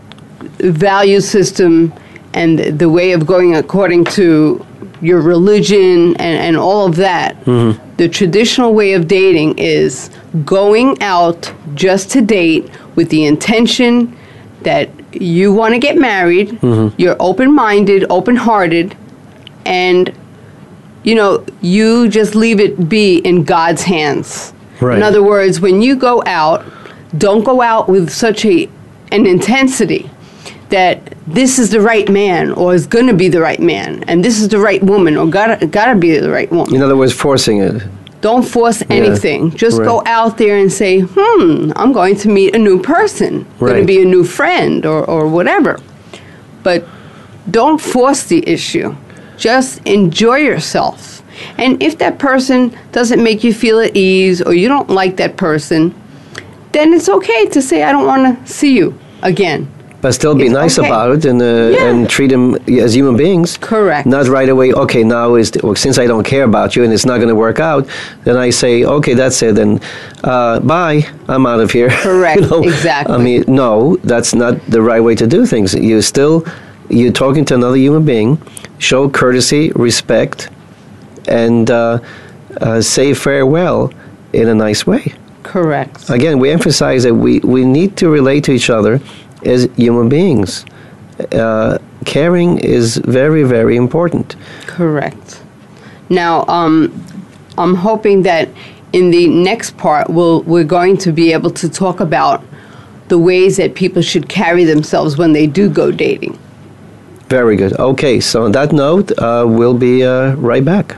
value system and the way of going according to your religion and, and all of that, Mm-hmm. the traditional way of dating is going out just to date with the intention that you want to get married, Mm-hmm. you're open-minded, open-hearted, and you know, you just leave it be in God's hands. Right. In other words, when you go out, don't go out with such a an intensity that this is the right man or is going to be the right man and this is the right woman or gotta gotta be the right woman. In other words, forcing it. Don't force anything. Just Right. go out there and say, hmm, I'm going to meet a new person, going to Right. be a new friend or, or whatever. But don't force the issue. Just enjoy yourself. And if that person doesn't make you feel at ease or you don't like that person, then it's okay to say, I don't want to see you again. But still be It's nice okay. about it and uh, Yeah. and treat them as human beings. Correct. Not right away, okay, now is, well, since I don't care about you and it's not going to work out, then I say, okay, that's it, then uh, bye, I'm out of here. Correct, exactly. I mean, no, that's not the right way to do things. You still, you're talking to another human being, show courtesy, respect, and uh, uh, say farewell in a nice way. Correct. Again, we emphasize that we, we need to relate to each other as human beings. Uh, caring is very, very important. Correct. Now, um, I'm hoping that in the next part, we'll, we're going to be able to talk about the ways that people should carry themselves when they do go dating. Very good. Okay, so on that note, uh, we'll be uh, right back.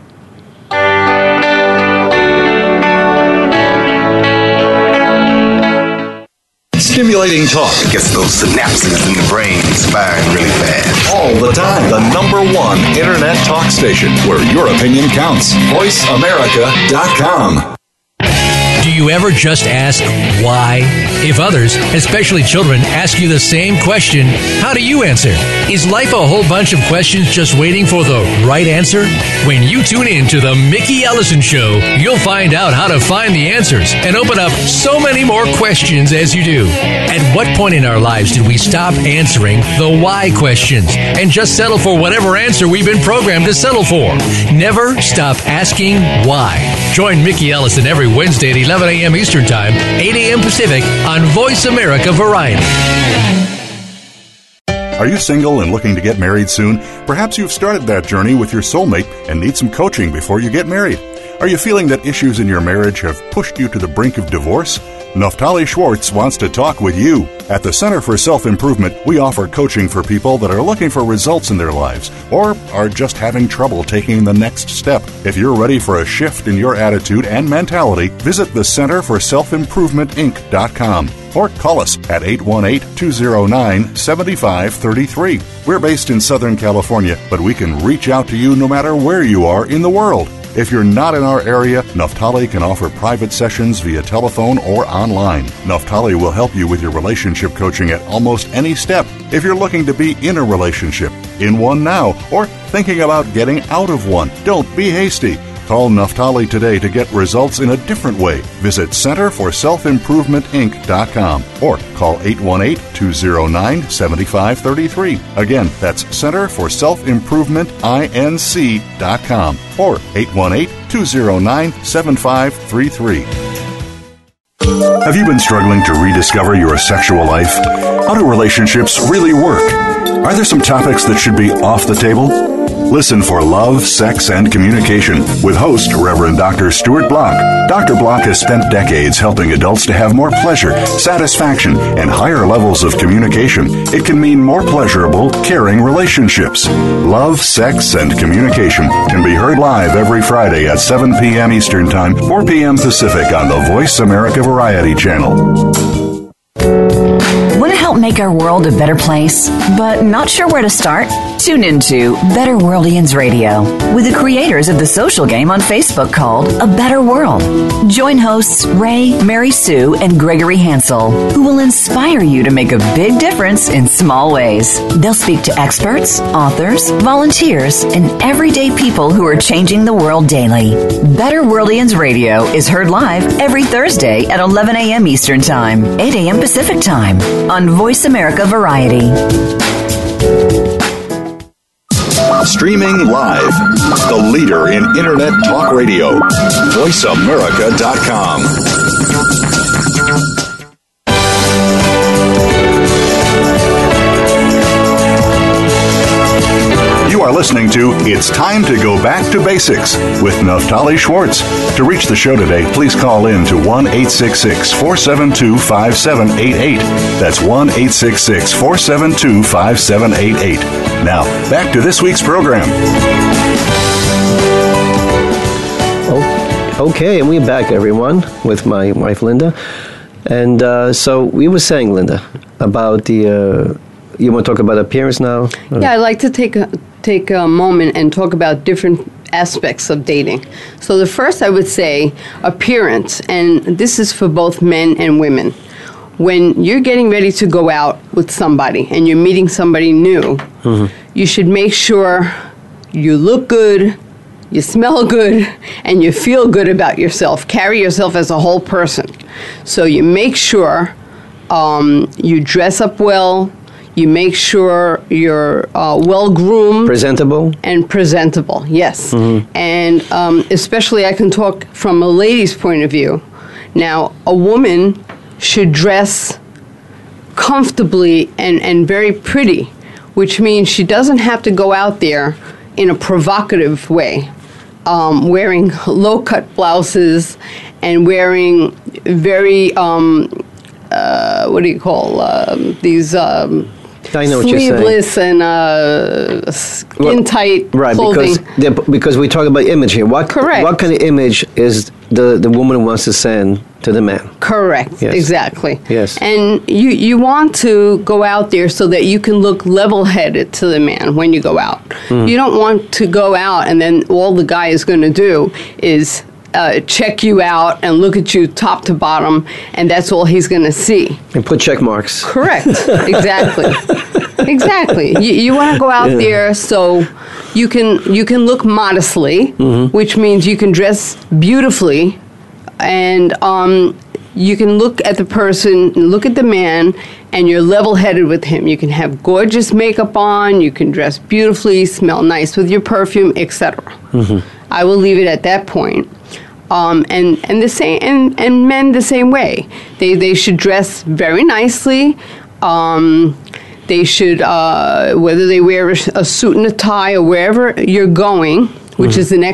Stimulating talk gets those synapses in the brain firing really fast. All the time. The number one internet talk station where your opinion counts. voice america dot com. Do you ever just ask why? If others, especially children, ask you the same question, how do you answer? Is life a whole bunch of questions just waiting for the right answer? When you tune in to the Mickey Ellison Show, you'll find out how to find the answers and open up so many more questions as you do. At what point in our lives did we stop answering the why questions and just settle for whatever answer we've been programmed to settle for? Never stop asking why. Join Mickey Ellison every Wednesday at eleven a.m. Eastern Time, eight a.m. Pacific on Voice America Variety. Are you single and looking to get married soon? Perhaps you've started that journey with your soulmate and need some coaching before you get married. Are you feeling that issues in your marriage have pushed you to the brink of divorce? Naftali Schwartz wants to talk with you. At the Center for Self-Improvement, we offer coaching for people that are looking for results in their lives or are just having trouble taking the next step. If you're ready for a shift in your attitude and mentality, visit the Center for Self Improvement Inc dot com or call us at eight one eight, two zero nine, seven five three three. We're based in Southern California, but we can reach out to you no matter where you are in the world. If you're not in our area, Naftali can offer private sessions via telephone or online. Naftali will help you with your relationship coaching at almost any step. If you're looking to be in a relationship, in one now, or thinking about getting out of one, don't be hasty. Call Naftali today to get results in a different way. Visit Center for Self Improvement Inc dot com or call eight one eight, two zero nine, seven five three three. Again, that's Center for Self Improvement Inc dot com or eight one eight, two zero nine, seven five three three. Have you been struggling to rediscover your sexual life? How do relationships really work? Are there some topics that should be off the table? Listen for Love, Sex, and Communication with host Reverend Doctor Stuart Block. Doctor Block has spent decades helping adults to have more pleasure, satisfaction, and higher levels of communication. It can mean more pleasurable, caring relationships. Love, Sex, and Communication can be heard live every Friday at seven p.m. Eastern Time, four p.m. Pacific on the Voice America Variety Channel. Want to help make our world a better place, but not sure where to start? Tune into Better Worldians Radio with the creators of the social game on Facebook called A Better World. Join hosts Ray, Mary Sue, and Gregory Hansel, who will inspire you to make a big difference in small ways. They'll speak to experts, authors, volunteers, and everyday people who are changing the world daily. Better Worldians Radio is heard live every Thursday at eleven a.m. Eastern Time, eight a.m. Pacific Time on Voice America Variety. Streaming live, the leader in Internet Talk Radio, voice america dot com. You are listening to It's Time to Go Back to Basics with Naftali Schwartz. To reach the show today, please call in to one eight six six, four seven two, five seven eight eight. That's one eight six six, four seven two, five seven eight eight. Now, back to this week's program. Okay, and we're back, everyone, with my wife, Linda. And uh, so we were saying, Linda, about the... Uh, you want to talk about appearance now? Yeah, I'd like to take a, take a moment and talk about different aspects of dating. So the first, I would say, appearance, and this is for both men and women. When you're getting ready to go out with somebody and you're meeting somebody new, mm-hmm. you should make sure you look good, you smell good, and you feel good about yourself. Carry yourself as a whole person. So you make sure um, you dress up well, you make sure you're uh, well-groomed. Presentable. And presentable, yes. Mm-hmm. And um, especially I can talk from a lady's point of view. Now, a woman should dress comfortably and, and very pretty, which means she doesn't have to go out there in a provocative way, um, wearing low-cut blouses and wearing very, um, uh, what do you call, um, these... Um, I know sleeveless and uh, skin-tight right, clothing. Because, because we talk about image here. What, Correct. What kind of image is the, the woman wants to send to the man? Correct. Yes. Exactly. Yes. And you, you want to go out there so that you can look level-headed to the man when you go out. Mm. You don't want to go out and then all the guy is going to do is uh, check you out and look at you top to bottom, and that's all he's going to see. And put check marks. Correct. Exactly. Exactly. You, you want to go out yeah. there so you can you can look modestly, mm-hmm. which means you can dress beautifully, and um, you can look at the person, look at the man, and you're level-headed with him. You can have gorgeous makeup on, you can dress beautifully, smell nice with your perfume, et cetera. Mm-hmm. I will leave it at that point. Um, and and the same and, and men the same way. They they should dress very nicely. Um, they should uh, whether they wear a suit and a tie or wherever you're going, which mm-hmm. is the next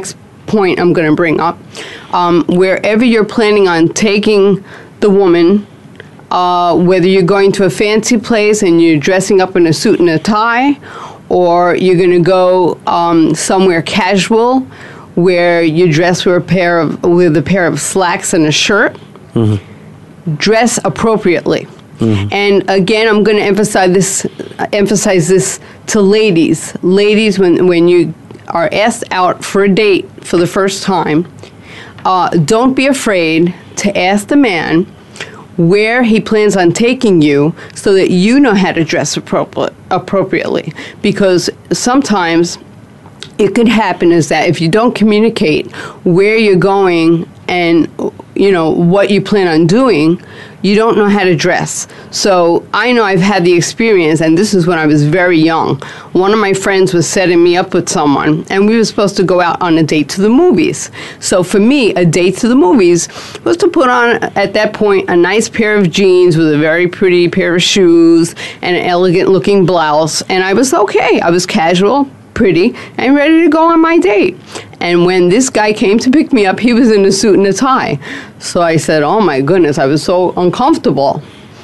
point I'm going to bring up. Um, wherever you're planning on taking the woman, uh, whether you're going to a fancy place and you're dressing up in a suit and a tie, or you're going to go um, somewhere casual where you dress with a pair of with a pair of slacks and a shirt, mm-hmm. dress appropriately. Mm-hmm. And again, I'm going to emphasize this emphasize this to ladies. Ladies, when when you are asked out for a date for the first time, uh, don't be afraid to ask the man where he plans on taking you so that you know how to dress appropri- appropriately. Because sometimes it could happen is that if you don't communicate where you're going and, you know, what you plan on doing, you don't know how to dress. So I know I've had the experience, and this is when I was very young. One of my friends was setting me up with someone, and we were supposed to go out on a date to the movies. So for me, a date to the movies was to put on, at that point, a nice pair of jeans with a very pretty pair of shoes and an elegant-looking blouse. And I was okay. I was casual, pretty, and ready to go on my date. And when this guy came to pick me up, he was in a suit and a tie. So I said, oh my goodness, I was so uncomfortable.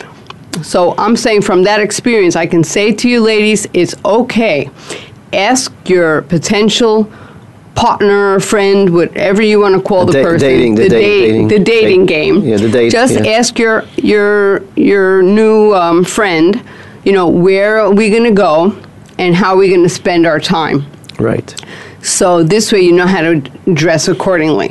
So I'm saying from that experience, I can say to you ladies, it's okay. Ask your potential partner, friend, whatever you want to call the da- person. Dating, the, the, date, date, dating, the dating date. game. Yeah, the date. Just yeah. ask your your your new um, friend, you know, where are we going to go and how are we going to spend our time. Right. So this way you know how to dress accordingly.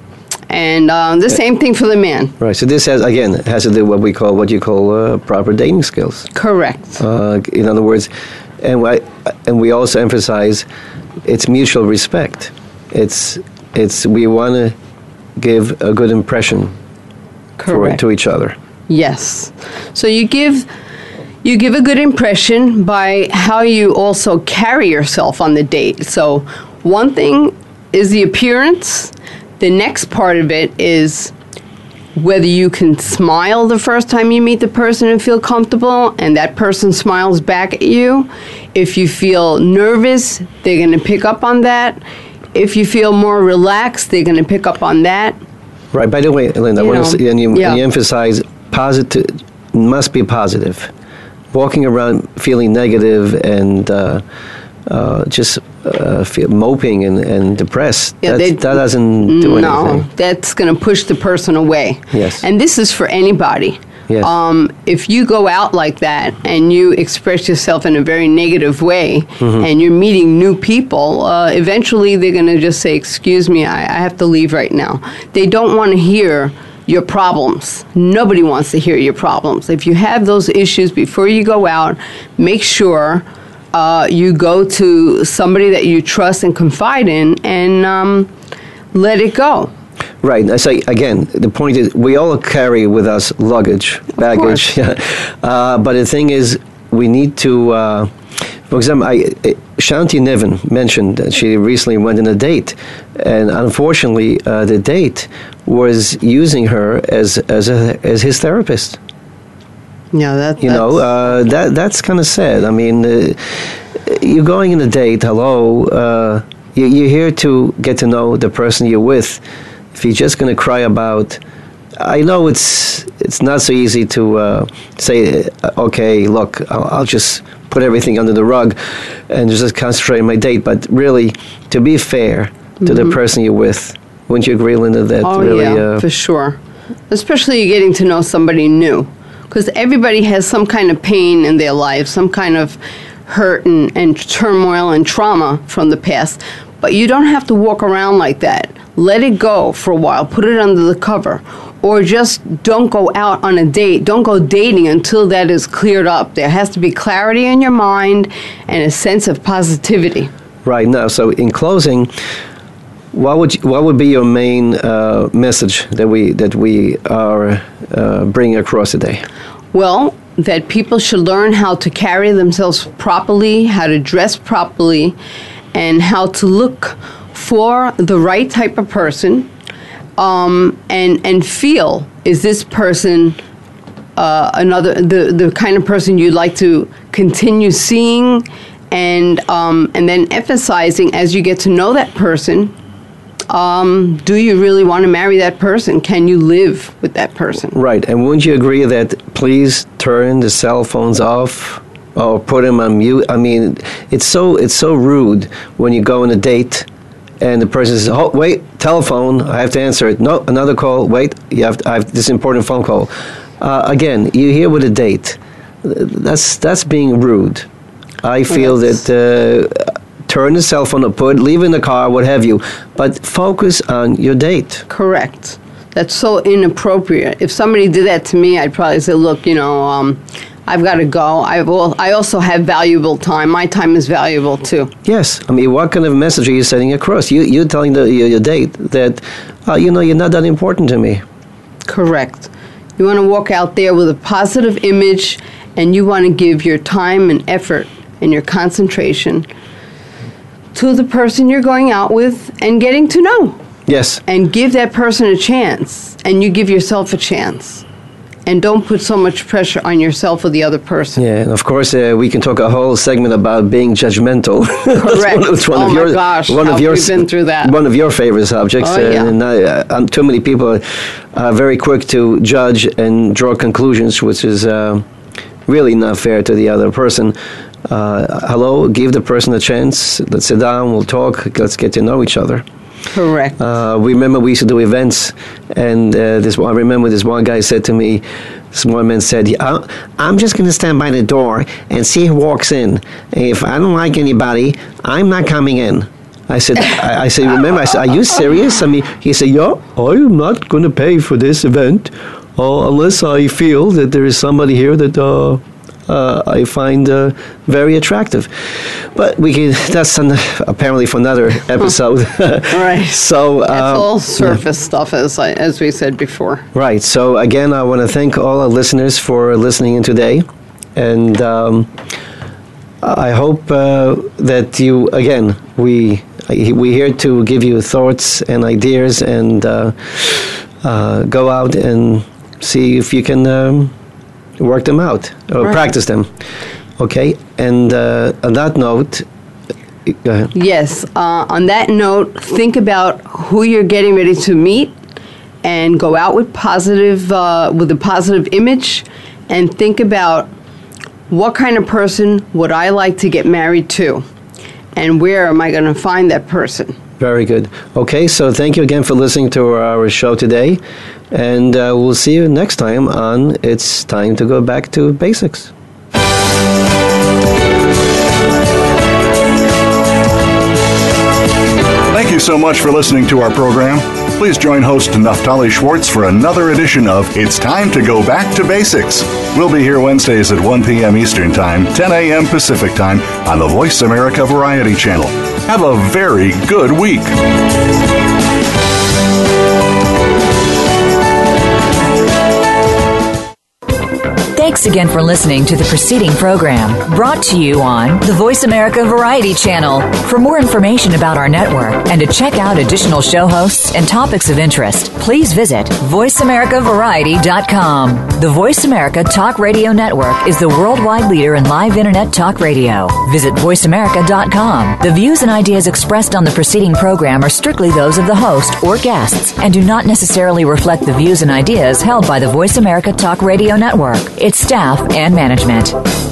And uh, the same thing for the man. Right. So this has, again, has to do what we call, what you call uh, proper dating skills. Correct. Uh, in other words, and I, and we also emphasize it's mutual respect. It's, it's we want to give a good impression for, to each other. Yes. So you give... You give a good impression by how you also carry yourself on the date. So one thing is the appearance. The next part of it is whether you can smile the first time you meet the person and feel comfortable, and that person smiles back at you. If you feel nervous, they're going to pick up on that. If you feel more relaxed, they're going to pick up on that. Right. By the way, Linda, You I want know, to, and you, yeah. and you emphasize positive, must be positive. Walking around feeling negative and uh, uh, just uh, feel moping and, and depressed, Yeah, that, they- that doesn't do No, anything. that's going to push the person away. Yes. And this is for anybody. Yes. Um, if you go out like that and you express yourself in a very negative way Mm-hmm. and you're meeting new people, uh, eventually they're going to just say, excuse me, I, I have to leave right now. They don't want to hear your problems. Nobody wants to hear your problems. If you have those issues before you go out, make sure uh, you go to somebody that you trust and confide in and um, let it go. Right. I say, again, the point is we all carry with us luggage, baggage. uh, but the thing is, we need to, uh, for example, I, Shanti Niven mentioned that she recently went on a date, and unfortunately, uh, the date was using her as as a, as his therapist. Yeah, that, You know, uh, that that's kind of sad. I mean, uh, you're going on a date. Hello, uh, you, you're here to get to know the person you're with. If you're just going to cry about, I know it's it's not so easy to uh, say, uh, okay, look, I'll, I'll just put everything under the rug and just concentrate on my date. But really, to be fair to Mm-hmm. the person you're with, wouldn't you agree, Linda? That Oh, really, yeah, uh, for sure. Especially getting to know somebody new. Because everybody has some kind of pain in their life, some kind of hurt and, and turmoil and trauma from the past. But you don't have to walk around like that. Let it go for a while. Put it under the cover. Or just don't go out on a date. Don't go dating until that is cleared up. There has to be clarity in your mind and a sense of positivity. Right now, so in closing, what would you, what would be your main uh, message that we that we are uh, bringing across today? Well, that people should learn how to carry themselves properly, how to dress properly, and how to look for the right type of person, um, and and feel, is this person uh, another the the kind of person you'd like to continue seeing, and um, and then emphasizing as you get to know that person. um, do you really want to marry that person? Can you live with that person? Right. And wouldn't you agree that please turn the cell phones off or put them on mute? I mean, it's so it's so rude when you go on a date and the person says, "Oh, wait, telephone, I have to answer it. No, another call. Wait, you have to, I have this important phone call." Uh, again, you're here with a date. That's that's being rude. I feel Yes. that uh, turn the cell phone up, put, leave it in the car, what have you, but focus on your date. Correct. That's so inappropriate. If somebody did that to me, I'd probably say, look, you know, um, I've got to go. I've al- I also have valuable time. My time is valuable, too. Yes, I mean, what kind of message are you sending across? You, you're telling the, your, your date that, uh, you know, you're not that important to me. Correct. You want to walk out there with a positive image, and you want to give your time and effort and your concentration to the person you're going out with and getting to know. Yes. And give that person a chance, and you give yourself a chance. And don't put so much pressure on yourself or the other person. Yeah, and of course, uh, we can talk a whole segment about being judgmental. Correct. It's one oh of my your, gosh, one how of your, have we been through that? One of your favorite subjects. Oh, yeah. uh, and I, uh, too many people are very quick to judge and draw conclusions, which is uh, really not fair to the other person. Uh, hello, give the person a chance. Let's sit down, we'll talk, let's get to know each other. Correct. Uh, we remember we used to do events, and uh, this I remember this one guy said to me, this one man said, "I- I'm just going to stand by the door and see who walks in. If I don't like anybody, I'm not coming in." I said, I, I said, remember, I said, "Are you serious?" I mean, he said, "Yeah, I'm not going to pay for this event uh, unless I feel that there is somebody here that uh, uh, I find uh, very attractive." But we can, that's an, apparently for another episode. Right. So That's uh, all surface stuff, as I, as we said before. right. So again, I want to thank all our listeners for listening in today, and um, I hope uh, that you again we we're here to give you thoughts and ideas, and uh, uh, go out and see if you can um, work them out or Right. practice them. Okay. And uh, on that note, go ahead. Yes. Uh, on that note, think about who you're getting ready to meet, and go out with positive, uh, with a positive image, and think about what kind of person would I like to get married to, and where am I going to find that person. Very good. Okay, so thank you again for listening to our show today, and uh, we'll see you next time on It's Time to Go Back to Basics. Thank you so much for listening to our program. Please join host Naftali Schwartz for another edition of It's Time to Go Back to Basics. We'll be here Wednesdays at one p.m. Eastern Time, ten a.m. Pacific Time on the Voice America Variety Channel. Have a very good week. Thanks again for listening to the preceding program, brought to you on the Voice America Variety Channel. For more information about our network and to check out additional show hosts and topics of interest, please visit voice america variety dot com. The Voice America Talk Radio Network is the worldwide leader in live Internet talk radio. Visit voice america dot com. The views and ideas expressed on the preceding program are strictly those of the host or guests and do not necessarily reflect the views and ideas held by the Voice America Talk Radio Network, its staff, and management.